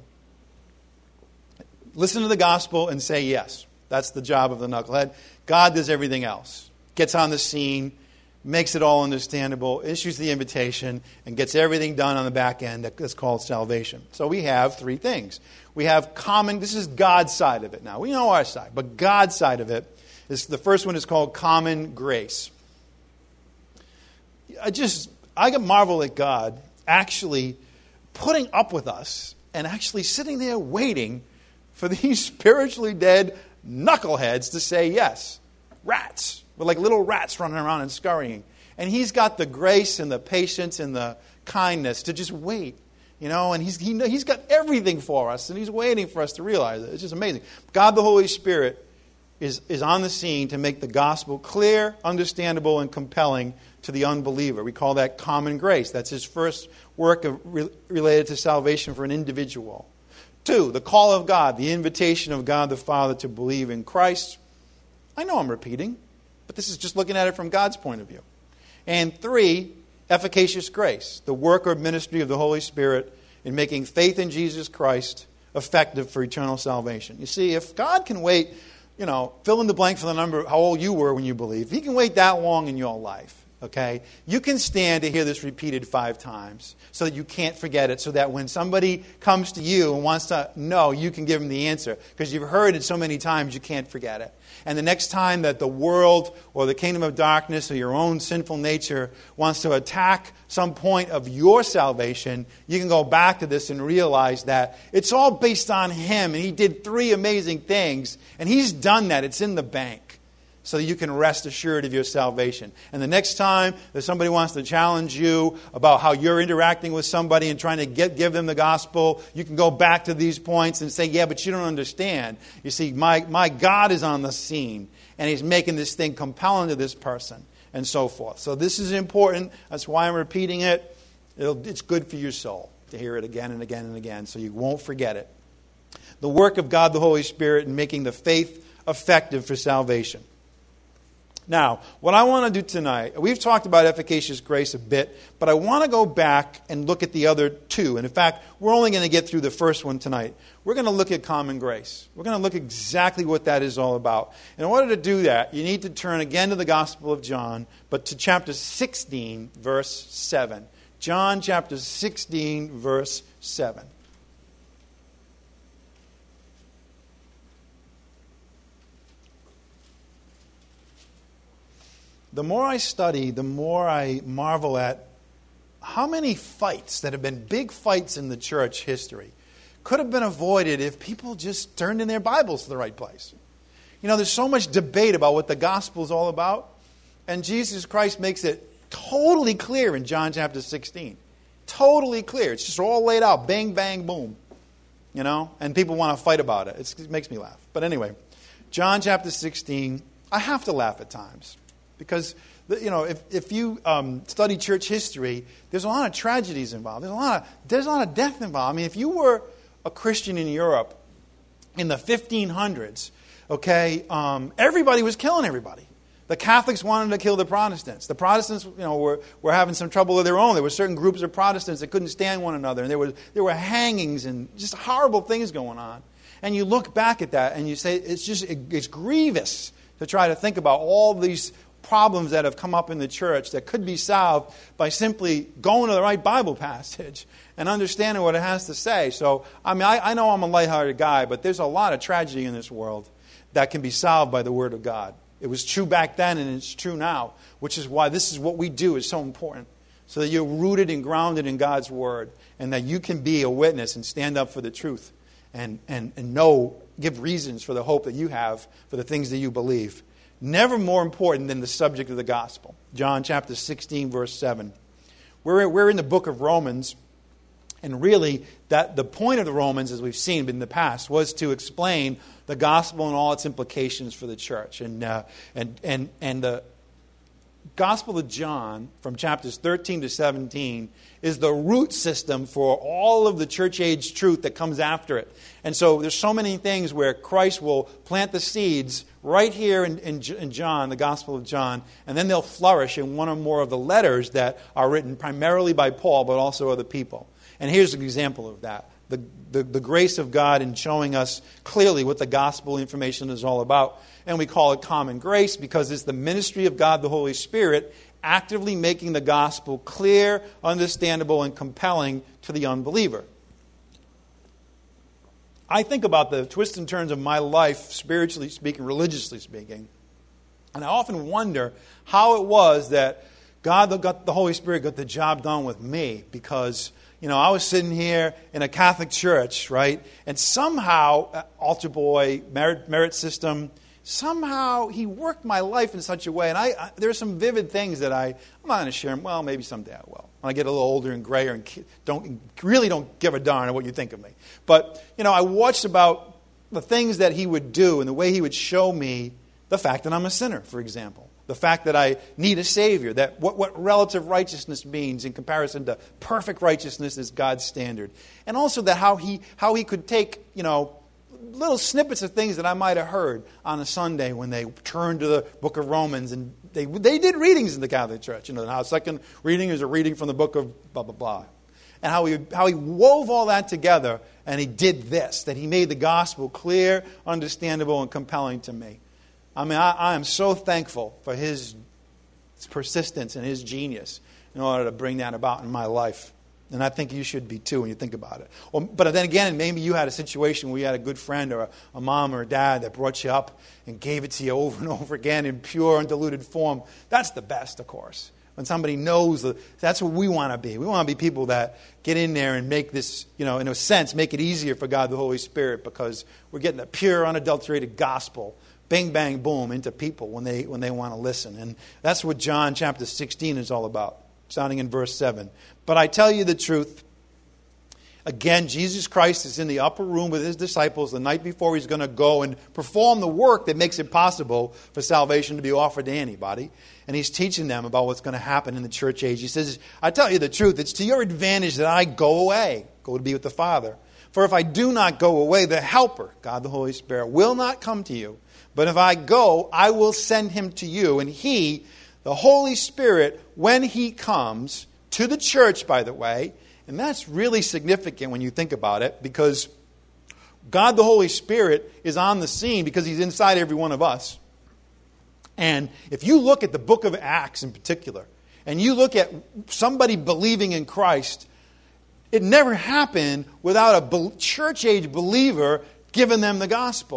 Listen to the gospel and say yes. That's the job of the knucklehead. God does everything else. Gets on the scene, makes it all understandable, issues the invitation, and gets everything done on the back end that's called salvation. So we have three things. We have common, this is God's side of it now. We know our side, but God's side of it is, the first one is called common grace. I just, I can marvel at God actually putting up with us and actually sitting there waiting for these spiritually dead knuckleheads to say yes. Rats. We're like little rats running around and scurrying. And He's got the grace and the patience and the kindness to just wait. You know, and he's, he, he's got everything for us, and He's waiting for us to realize it. It's just amazing. God the Holy Spirit is, is on the scene to make the gospel clear, understandable, and compelling to the unbeliever. We call that common grace. That's His first work of, re, related to salvation for an individual. Two, the call of God, the invitation of God the Father to believe in Christ. I know I'm repeating, but this is just looking at it from God's point of view. And three, efficacious grace, the work or ministry of the Holy Spirit in making faith in Jesus Christ effective for eternal salvation. You see, if God can wait, you know, fill in the blank for the number, how old you were when you believed, if He can wait that long in your life, okay, you can stand to hear this repeated five times so that you can't forget it, so that when somebody comes to you and wants to know, you can give them the answer because you've heard it so many times you can't forget it. And the next time that the world or the kingdom of darkness or your own sinful nature wants to attack some point of your salvation, you can go back to this and realize that it's all based on Him, and He did three amazing things, and He's done that. It's in the bank. So that you can rest assured of your salvation. And the next time that somebody wants to challenge you about how you're interacting with somebody and trying to get, give them the gospel, you can go back to these points and say, yeah, but you don't understand. You see, my, my God is on the scene, and He's making this thing compelling to this person, and so forth. So this is important. That's why I'm repeating it. It'll, it's good for your soul to hear it again and again and again, so you won't forget it. The work of God the Holy Spirit in making the faith effective for salvation. Now, what I want to do tonight, we've talked about efficacious grace a bit, but I want to go back and look at the other two. And in fact, we're only going to get through the first one tonight. We're going to look at common grace. We're going to look exactly what that is all about. In order to do that, you need to turn again to the Gospel of John, but to chapter sixteen, verse seven. John chapter sixteen, verse seven. The more I study, the more I marvel at how many fights that have been big fights in the church history could have been avoided if people just turned in their Bibles to the right place. You know, there's so much debate about what the gospel is all about, and Jesus Christ makes it totally clear in John chapter sixteen. Totally clear. It's just all laid out. Bang, bang, boom. You know, and people want to fight about it. It's, it makes me laugh. But anyway, John chapter sixteen, I have to laugh at times because, you know, if, if you um, study church history, there's a lot of tragedies involved. There's a lot of, there's a lot of death involved. I mean, if you were a Christian in Europe in the fifteen hundreds, okay, um, everybody was killing everybody. The Catholics wanted to kill the Protestants. The Protestants, you know, were, were having some trouble of their own. There were certain groups of Protestants that couldn't stand one another, and there were there were hangings and just horrible things going on. And you look back at that and you say it's just it, it's grievous to try to think about all these problems that have come up in the church that could be solved by simply going to the right Bible passage and understanding what it has to say. So, I mean, I, I know I'm a lighthearted guy, but there's a lot of tragedy in this world that can be solved by the Word of God. It was true back then and it's true now, which is why this is what we do is so important. So that you're rooted and grounded in God's Word and that you can be a witness and stand up for the truth and, and, and know, give reasons for the hope that you have for the things that you believe. Never more important than the subject of the gospel. John chapter sixteen, verse seven. We're, we're in the book of Romans, and really that the point of the Romans, as we've seen in the past, was to explain the gospel and all its implications for the church. And uh, and and and the Gospel of John, from chapters thirteen to seventeen, is the root system for all of the church age truth that comes after it. And so there's so many things where Christ will plant the seeds right here in, in, in John, the Gospel of John, and then they'll flourish in one or more of the letters that are written primarily by Paul, but also other people. And here's an example of that. The, the, the grace of God in showing us clearly what the gospel information is all about. And we call it common grace because it's the ministry of God, the Holy Spirit, actively making the gospel clear, understandable, and compelling to the unbeliever. I think about the twists and turns of my life, spiritually speaking, religiously speaking, and I often wonder how it was that God, got, the Holy Spirit, got the job done with me because, you know, I was sitting here in a Catholic church, right, and somehow, uh, altar boy, merit, merit system, somehow he worked my life in such a way, and I, I there are some vivid things that I, I'm not going to share them. Well, maybe someday I will. When I get a little older and grayer and don't really don't give a darn what you think of me. But, you know, I watched about the things that he would do and the way he would show me the fact that I'm a sinner, for example. The fact that I need a Savior, that what, what relative righteousness means in comparison to perfect righteousness is God's standard. And also that how he how he could take, you know, little snippets of things that I might have heard on a Sunday when they turned to the book of Romans, and they they did readings in the Catholic Church. You know, how the second reading is a reading from the book of blah, blah, blah. And how he, how he wove all that together, and he did this, that he made the gospel clear, understandable, and compelling to me. I mean, I, I am so thankful for his persistence and his genius in order to bring that about in my life. And I think you should be too when you think about it. Well, but then again, maybe you had a situation where you had a good friend or a, a mom or a dad that brought you up and gave it to you over and over again in pure, undiluted form. That's the best, of course. When somebody knows, the, that's what we want to be. We want to be people that get in there and make this, you know, in a sense, make it easier for God, the Holy Spirit, because we're getting the pure, unadulterated gospel, bang, bang, boom, into people when they when they want to listen. And that's what John chapter sixteen is all about, sounding in verse seven. But I tell you the truth, again, Jesus Christ is in the upper room with his disciples the night before he's going to go and perform the work that makes it possible for salvation to be offered to anybody. And he's teaching them about what's going to happen in the church age. He says, I tell you the truth, it's to your advantage that I go away, go to be with the Father. For if I do not go away, the Helper, God the Holy Spirit, will not come to you. But if I go, I will send him to you. And he, the Holy Spirit, when he comes to the church, by the way, and that's really significant when you think about it, because God the Holy Spirit is on the scene because he's inside every one of us. And if you look at the book of Acts in particular, and you look at somebody believing in Christ, it never happened without a church-age believer giving them the gospel.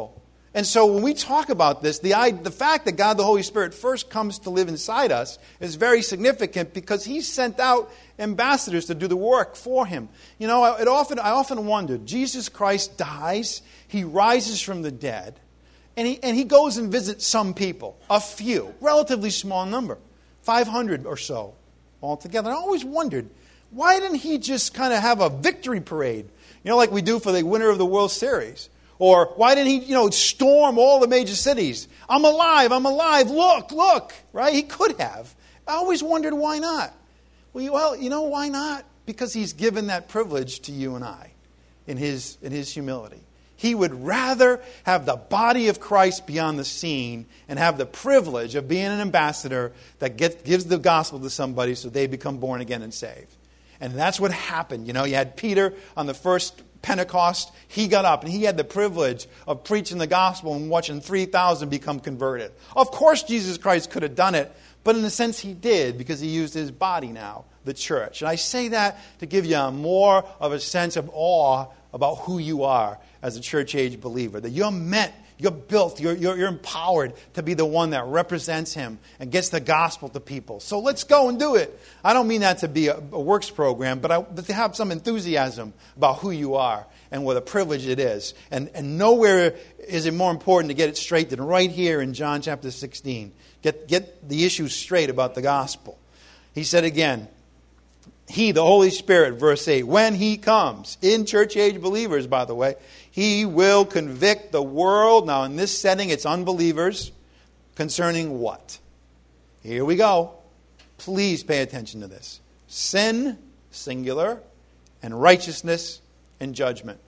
And so when we talk about this, the, the fact that God the Holy Spirit first comes to live inside us is very significant because He sent out ambassadors to do the work for Him. You know, it often, I often wondered, Jesus Christ dies, He rises from the dead, and he, and he goes and visits some people, a few, relatively small number, five hundred or so altogether. And I always wondered, why didn't He just kind of have a victory parade, you know, like we do for the winner of the World Series? Or why didn't He, you know, storm all the major cities? I'm alive, I'm alive, look, look, right? He could have. I always wondered why not. Well, you, well, you know why not? Because He's given that privilege to you and I in His, in His humility. He would rather have the body of Christ be on the scene and have the privilege of being an ambassador that gets, gives the gospel to somebody so they become born again and saved. And that's what happened. You know, you had Peter on the first Pentecost. He got up and he had the privilege of preaching the gospel and watching three thousand become converted. Of course, Jesus Christ could have done it, but in a sense He did because He used His body now, the church. And I say that to give you a more of a sense of awe about who you are as a church-age believer. That you're meant, you're built, you're, you're, you're empowered to be the one that represents Him and gets the gospel to people. So let's go and do it. I don't mean that to be a, a works program, but, I, but to have some enthusiasm about who you are and what a privilege it is. And, and nowhere is it more important to get it straight than right here in John chapter sixteen. Get, get the issue straight about the gospel. He said again, He, the Holy Spirit, verse eight, when He comes, in church-age believers, by the way, He will convict the world. Now, in this setting, it's unbelievers. Concerning what? Here we go. Please pay attention to this. Sin, singular, and righteousness and judgment.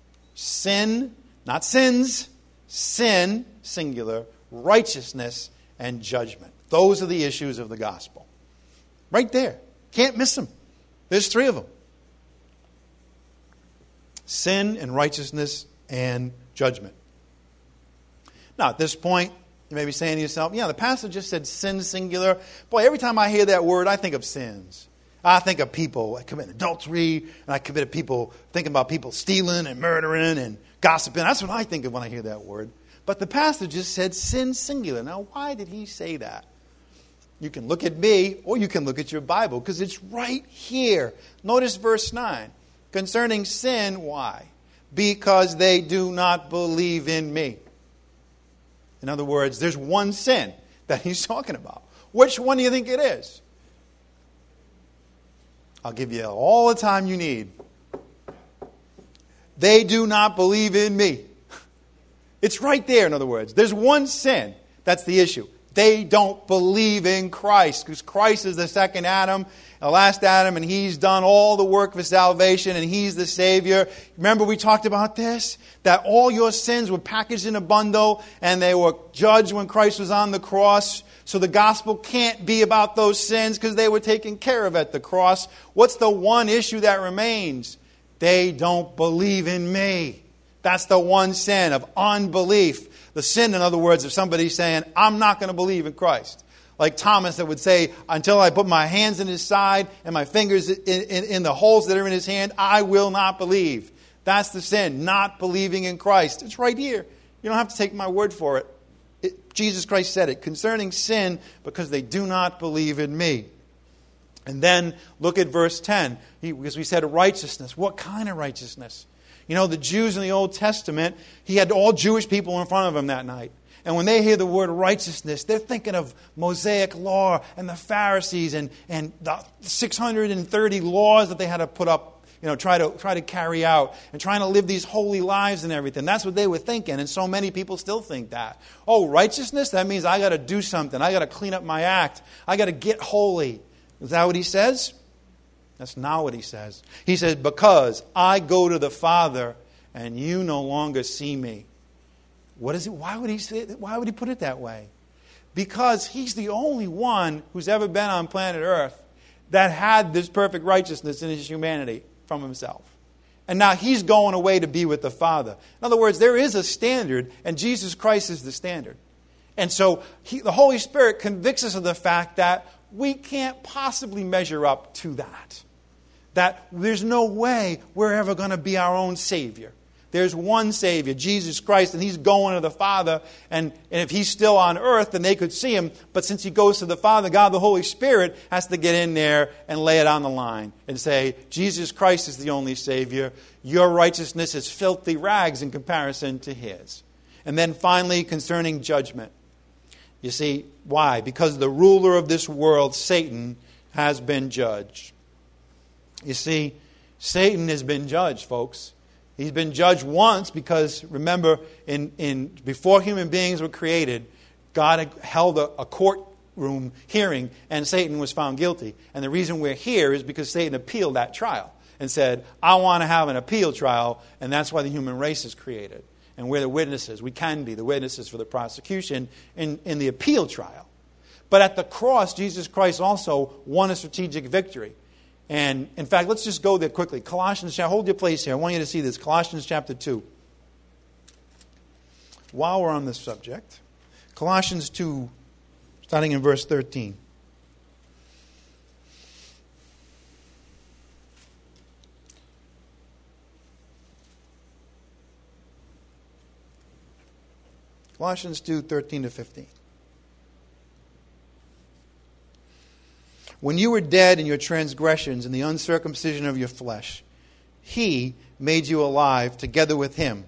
Sin, not sins. Sin, singular, righteousness and judgment. Those are the issues of the gospel. Right there. Can't miss them. There's three of them. Sin and righteousness and judgment. Now, at this point, you may be saying to yourself, yeah, the pastor just said sin singular. Boy, every time I hear that word, I think of sins. I think of people committing adultery, and I commit people thinking about people stealing and murdering and gossiping. That's what I think of when I hear that word. But the pastor just said sin singular. Now, why did he say that? You can look at me, or you can look at your Bible, because it's right here. Notice verse nine. Concerning sin, why? Because they do not believe in me. In other words, there's one sin that he's talking about. Which one do you think it is? I'll give you all the time you need. They do not believe in me. It's right there, in other words. There's one sin. That's the issue. They don't believe in Christ, because Christ is the second Adam, the last Adam, and He's done all the work for salvation, and He's the Savior. Remember we talked about this? That all your sins were packaged in a bundle, and they were judged when Christ was on the cross. So the gospel can't be about those sins because they were taken care of at the cross. What's the one issue that remains? They don't believe in me. That's the one sin of unbelief. The sin, in other words, of somebody saying, I'm not going to believe in Christ. Like Thomas that would say, until I put my hands in His side and my fingers in, in, in the holes that are in His hand, I will not believe. That's the sin, not believing in Christ. It's right here. You don't have to take my word for it. It Jesus Christ said it. Concerning sin, because they do not believe in me. And then look at verse ten. He, because we said righteousness. What kind of righteousness? You know, the Jews in the Old Testament, He had all Jewish people in front of Him that night. And when they hear the word righteousness, they're thinking of Mosaic law and the Pharisees and, and the six hundred thirty laws that they had to put up, you know, try to try to carry out and trying to live these holy lives and everything. That's what they were thinking. And so many people still think that. Oh, righteousness? That means I got to do something. I got to clean up my act. I got to get holy. Is that what He says? That's not what He says. He says, because I go to the Father and you no longer see me. What is it? Why would he say? Why would he put it that way? Because He's the only one who's ever been on planet Earth that had this perfect righteousness in His humanity from Himself. And now He's going away to be with the Father. In other words, there is a standard, and Jesus Christ is the standard. And so he, the Holy Spirit convicts us of the fact that we can't possibly measure up to that. That there's no way we're ever going to be our own Savior. There's one Savior, Jesus Christ, and He's going to the Father. And, and if He's still on earth, then they could see Him. But since He goes to the Father, God the Holy Spirit has to get in there and lay it on the line and say, Jesus Christ is the only Savior. Your righteousness is filthy rags in comparison to His. And then finally, concerning judgment. You see, why? Because the ruler of this world, Satan, has been judged. You see, Satan has been judged, folks. He's been judged once because, remember, in, in before human beings were created, God had held a, a courtroom hearing and Satan was found guilty. And the reason we're here is because Satan appealed that trial and said, I want to have an appeal trial, and that's why the human race is created. And we're the witnesses. We can be the witnesses for the prosecution in, in the appeal trial. But at the cross, Jesus Christ also won a strategic victory. And in fact, let's just go there quickly. Colossians, hold your place here. I want you to see this. Colossians chapter two. While we're on this subject, Colossians two, starting in verse thirteen. Colossians two, thirteen to fifteen. When you were dead in your transgressions and the uncircumcision of your flesh, He made you alive together with Him,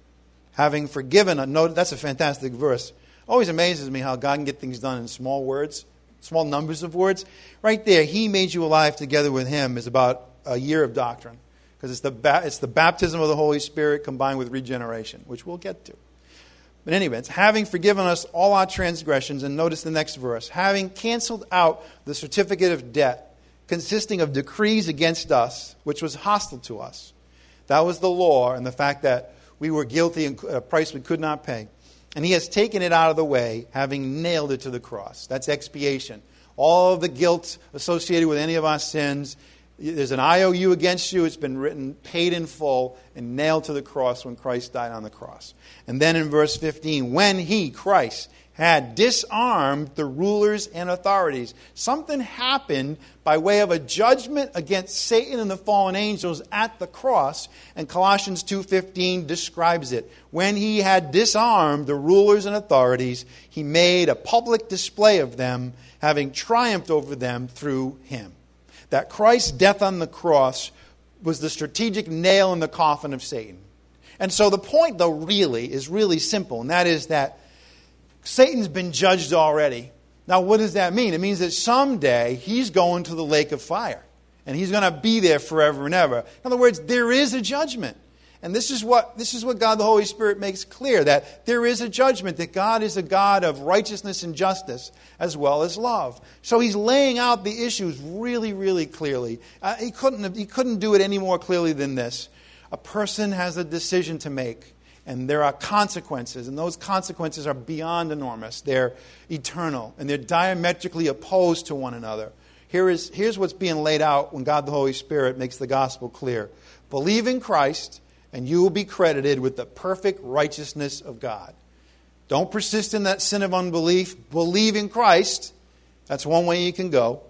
having forgiven. A, no, that's a fantastic verse. Always amazes me how God can get things done in small words, small numbers of words. Right there, He made you alive together with Him is about a year of doctrine. Because it's the, ba- it's the baptism of the Holy Spirit combined with regeneration, which we'll get to. But anyway, it's having forgiven us all our transgressions, and notice the next verse, having canceled out the certificate of debt consisting of decrees against us, which was hostile to us. That was the law and the fact that we were guilty and a price we could not pay. And He has taken it out of the way, having nailed it to the cross. That's expiation. All of the guilt associated with any of our sins, there's an I O U against you. It's been written, paid in full, and nailed to the cross when Christ died on the cross. And then in verse fifteen, when He, Christ, had disarmed the rulers and authorities. Something happened by way of a judgment against Satan and the fallen angels at the cross. And Colossians two fifteen describes it. When He had disarmed the rulers and authorities, He made a public display of them, having triumphed over them through Him. That Christ's death on the cross was the strategic nail in the coffin of Satan. And so the point, though, really is really simple, and that is that Satan's been judged already. Now, what does that mean? It means that someday he's going to the lake of fire, and he's going to be there forever and ever. In other words, there is a judgment. And this is what this is what God the Holy Spirit makes clear, that there is a judgment, that God is a God of righteousness and justice as well as love. So He's laying out the issues really, really clearly. Uh, he couldn't have, he couldn't do it any more clearly than this. A person has a decision to make, and there are consequences, and those consequences are beyond enormous. They're eternal, and they're diametrically opposed to one another. Here is here's what's being laid out when God the Holy Spirit makes the gospel clear. Believe in Christ, and you will be credited with the perfect righteousness of God. Don't persist in that sin of unbelief. Believe in Christ. That's one way you can go.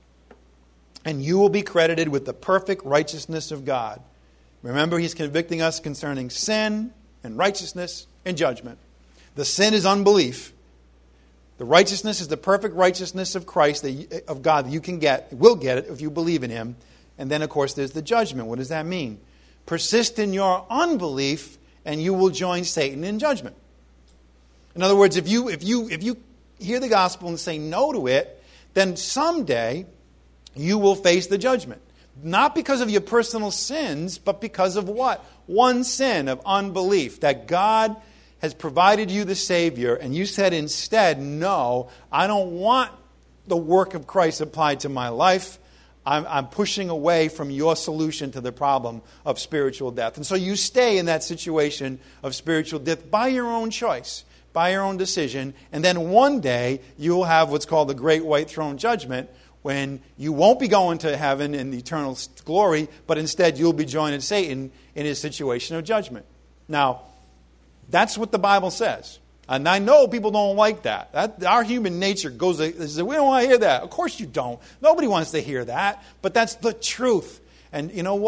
And you will be credited with the perfect righteousness of God. Remember, He's convicting us concerning sin and righteousness and judgment. The sin is unbelief. The righteousness is the perfect righteousness of Christ, that you, of God, that you can get, will get it if you believe in Him. And then, of course, there's the judgment. What does that mean? Persist in your unbelief, and you will join Satan in judgment. In other words, if you if you if you hear the gospel and say no to it, then someday you will face the judgment. Not because of your personal sins, but because of what? One sin of unbelief, that God has provided you the Savior, and you said instead, no, I don't want the work of Christ applied to my life. I'm, I'm pushing away from your solution to the problem of spiritual death. And so you stay in that situation of spiritual death by your own choice, by your own decision. And then one day you will have what's called the Great White Throne Judgment, when you won't be going to heaven in eternal glory, but instead you'll be joining Satan in his situation of judgment. Now, that's what the Bible says. And I know people don't like that. that our human nature goes, we don't want to hear that. Of course you don't. Nobody wants to hear that. But that's the truth. And you know what?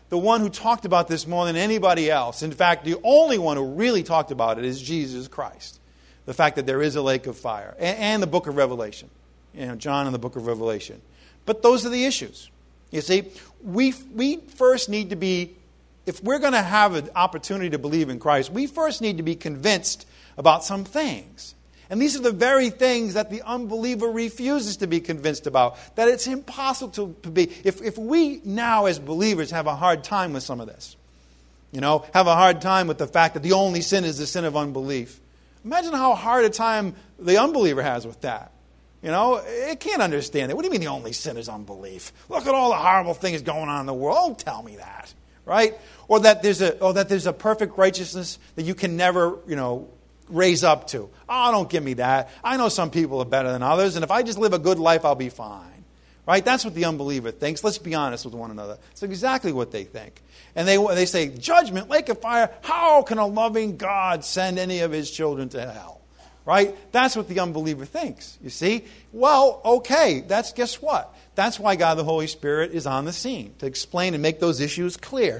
the one who talked about this more than anybody else, in fact, the only one who really talked about it, is Jesus Christ. The fact that there is a lake of fire. And, and the book of Revelation. You know, John and the book of Revelation. But those are the issues. You see, we, we first need to be, if we're going to have an opportunity to believe in Christ, we first need to be convinced about some things. And these are the very things that the unbeliever refuses to be convinced about. That it's impossible to be. If, if we now as believers have a hard time with some of this, you know, have a hard time with the fact that the only sin is the sin of unbelief. Imagine how hard a time the unbeliever has with that. You know, it can't understand that. What do you mean the only sin is unbelief? Look at all the horrible things going on in the world. Don't tell me that, right? Or that there's a, or that there's a perfect righteousness that you can never, you know, raise up to. Oh, don't give me that. I know some people are better than others, and if I just live a good life, I'll be fine. Right? That's what the unbeliever thinks. Let's be honest with one another. It's exactly what they think. And they they say, judgment, lake of fire, how can a loving God send any of his children to hell? Right? That's what the unbeliever thinks, you see? Well, okay, that's, guess what? That's why God the Holy Spirit is on the scene, to explain and make those issues clear.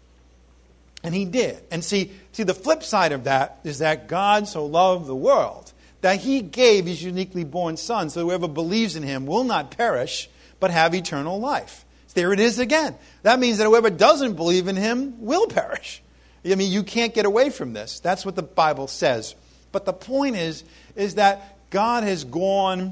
And he did. And see, see, the flip side of that is that God so loved the world that he gave his uniquely born Son, so whoever believes in him will not perish, but have eternal life. There it is again. That means that whoever doesn't believe in him will perish. I mean, you can't get away from this. That's what the Bible says. But the point is, is that God has gone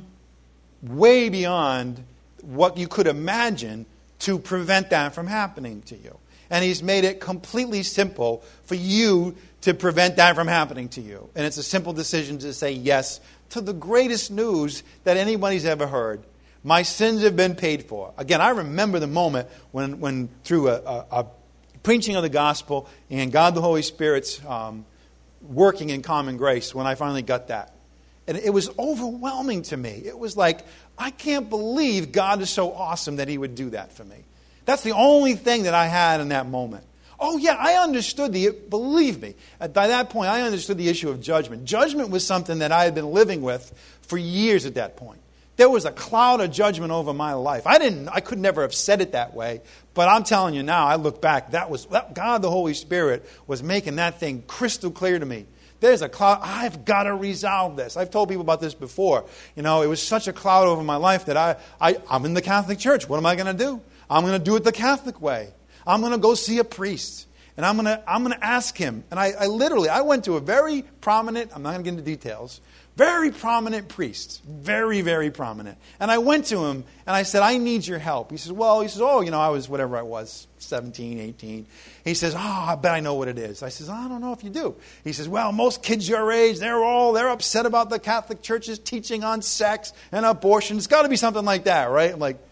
way beyond what you could imagine to prevent that from happening to you. And he's made it completely simple for you to prevent that from happening to you. And it's a simple decision to say yes to the greatest news that anybody's ever heard. My sins have been paid for. Again, I remember the moment when, when through a, a, a preaching of the gospel and God the Holy Spirit's um, working in common grace, when I finally got that. And it was overwhelming to me. It was like, I can't believe God is so awesome that he would do that for me. That's the only thing that I had in that moment. Oh yeah, I understood the, believe me, by that point I understood the issue of judgment. Judgment was something that I had been living with for years at that point. There was a cloud of judgment over my life. I didn't, I could never have said it that way, but I'm telling you now, I look back, that was, that God the Holy Spirit was making that thing crystal clear to me. There's a cloud. I've got to resolve this. I've told people about this before. You know, it was such a cloud over my life that I, I I'm in the Catholic Church. What am I going to do? I'm going to do it the Catholic way. I'm going to go see a priest. And I'm going to I'm going to ask him. And I, I literally, I went to a very prominent, I'm not going to get into details, very prominent priest. Very, very prominent. And I went to him and I said, I need your help. He says, well, he says, oh, you know, I was whatever I was, seventeen, eighteen. He says, oh, I bet I know what it is. I says, I don't know if you do. He says, well, most kids your age, they're all, they're upset about the Catholic Church's teaching on sex and abortion. It's got to be something like that, right? I'm like,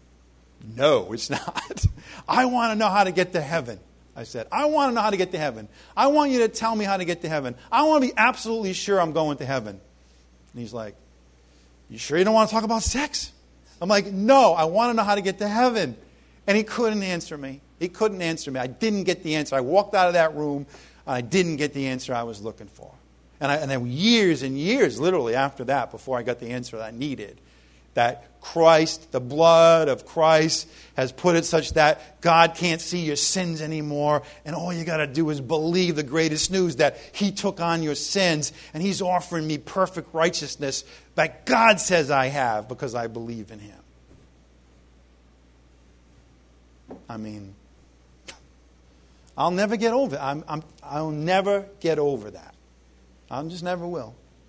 no, it's not. I want to know how to get to heaven. I said, I want to know how to get to heaven. I want you to tell me how to get to heaven. I want to be absolutely sure I'm going to heaven. And he's like, you sure you don't want to talk about sex? I'm like, no, I want to know how to get to heaven. And he couldn't answer me. He couldn't answer me. I didn't get the answer. I walked out of that room, and I didn't get the answer I was looking for. And, I, and then years and years, literally after that, before I got the answer that I needed, that Christ, the blood of Christ, has put it such that God can't see your sins anymore. And all you got to do is believe the greatest news that he took on your sins. And he's offering me perfect righteousness that God says I have because I believe in him. I mean, I'll never get over it. I'm, I'm, I'll never get over that. I just never will.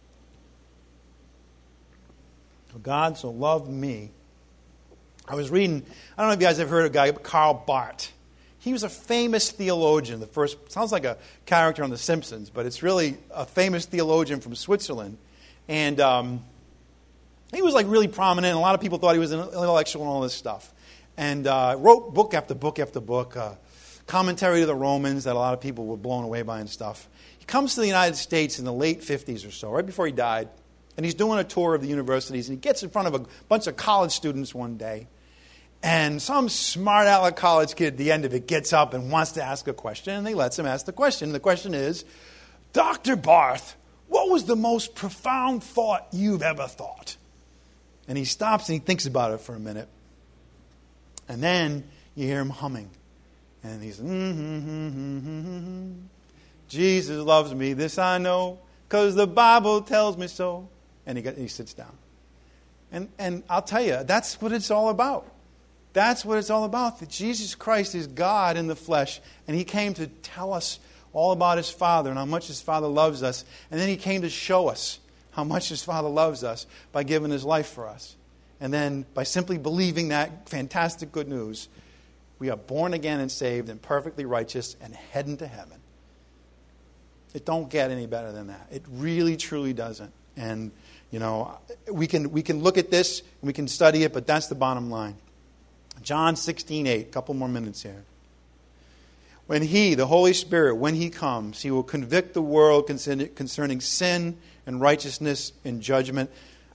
God so loved me. I was reading, I don't know if you guys have heard of a guy, Karl Barth. He was a famous theologian. The first, sounds like a character on The Simpsons, but it's really a famous theologian from Switzerland. And um, he was like really prominent, and a lot of people thought he was an intellectual and all this stuff. And uh, wrote book after book after book, uh, commentary to the Romans that a lot of people were blown away by and stuff. He comes to the United States in the late fifties or so, right before he died. And he's doing a tour of the universities, and he gets in front of a bunch of college students one day. And some smart aleck college kid at the end of it gets up and wants to ask a question, and they lets him ask the question. And the question is, Doctor Barth, what was the most profound thought you've ever thought? And he stops and he thinks about it for a minute. And then you hear him humming. And he's, mm-hmm, mm-hmm, mm-hmm. Jesus loves me, this I know, because the Bible tells me so. And he, got, he sits down. And, and I'll tell you, that's what it's all about. That's what it's all about. That Jesus Christ is God in the flesh. And he came to tell us all about his Father and how much his Father loves us. And then he came to show us how much his Father loves us by giving his life for us. And then by simply believing that fantastic good news, we are born again and saved and perfectly righteous and heading to heaven. It don't get any better than that. It really, truly doesn't. And, you know, we can we can look at this and we can study it, but that's the bottom line. John sixteen eight, a couple more minutes here. When he, the Holy Spirit, when he comes, he will convict the world concerning sin and righteousness and judgment.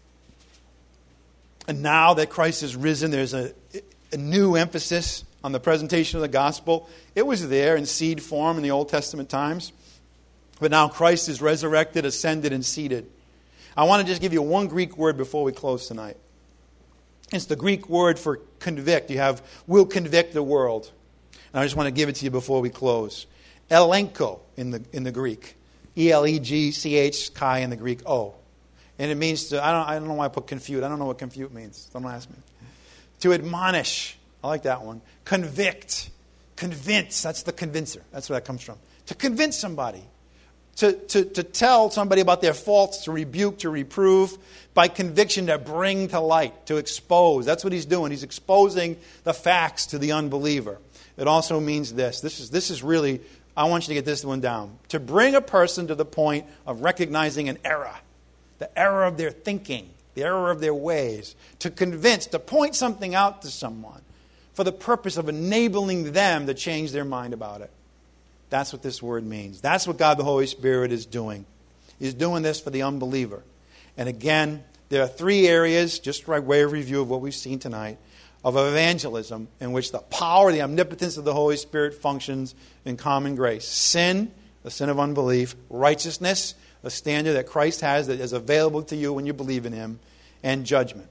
And now that Christ is risen, there's a, a new emphasis on the presentation of the gospel. It was there in seed form in the Old Testament times. But now Christ is resurrected, ascended, and seated. I want to just give you one Greek word before we close tonight. It's the Greek word for convict. You have, will convict the world. And I just want to give it to you before we close. Elenko in the in the Greek. E L E G C H, Chi in the Greek O. And it means to, I don't, I don't know why I put confute. I don't know what confute means. Don't ask me. To admonish. I like that one. Convict. Convince. That's the convincer. That's where that comes from. To convince somebody. To, to, to tell somebody about their faults, to rebuke, to reprove, by conviction to bring to light, to expose. That's what he's doing. He's exposing the facts to the unbeliever. It also means this. This is, this is really, I want you to get this one down. To bring a person to the point of recognizing an error. The error of their thinking. The error of their ways. To convince, to point something out to someone for the purpose of enabling them to change their mind about it. That's what this word means. That's what God the Holy Spirit is doing. He's doing this for the unbeliever. And again, there are three areas, just by way of review of what we've seen tonight, of evangelism in which the power, the omnipotence of the Holy Spirit functions in common grace. Sin, the sin of unbelief. Righteousness, a standard that Christ has that is available to you when you believe in him. And judgment.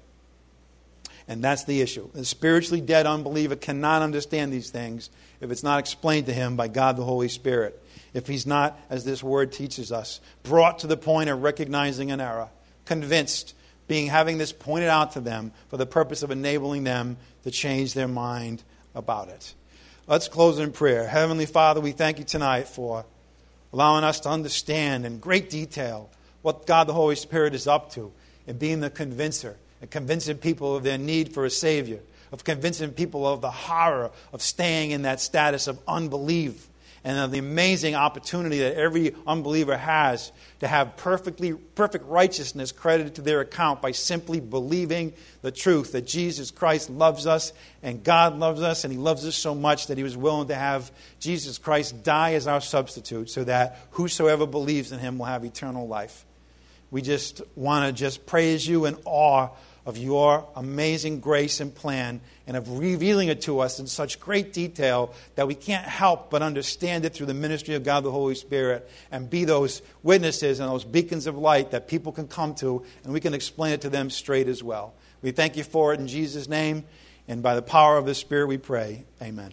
And that's the issue. A spiritually dead unbeliever cannot understand these things if it's not explained to him by God the Holy Spirit. If he's not, as this word teaches us, brought to the point of recognizing an error, convinced, being having this pointed out to them for the purpose of enabling them to change their mind about it. Let's close in prayer. Heavenly Father, we thank you tonight for allowing us to understand in great detail what God the Holy Spirit is up to in being the convincer. And convincing people of their need for a Savior. Of convincing people of the horror of staying in that status of unbelief. And of the amazing opportunity that every unbeliever has to have perfectly perfect righteousness credited to their account by simply believing the truth that Jesus Christ loves us and God loves us, and he loves us so much that he was willing to have Jesus Christ die as our substitute so that whosoever believes in him will have eternal life. We just want to just praise you in awe of your amazing grace and plan, and of revealing it to us in such great detail that we can't help but understand it through the ministry of God the Holy Spirit, and be those witnesses and those beacons of light that people can come to, and we can explain it to them straight as well. We thank you for it in Jesus' name, and by the power of the Spirit we pray. Amen.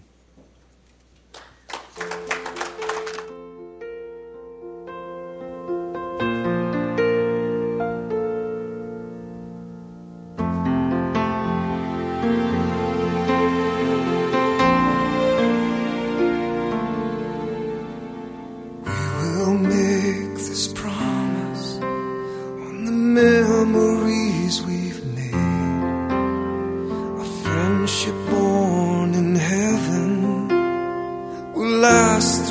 Last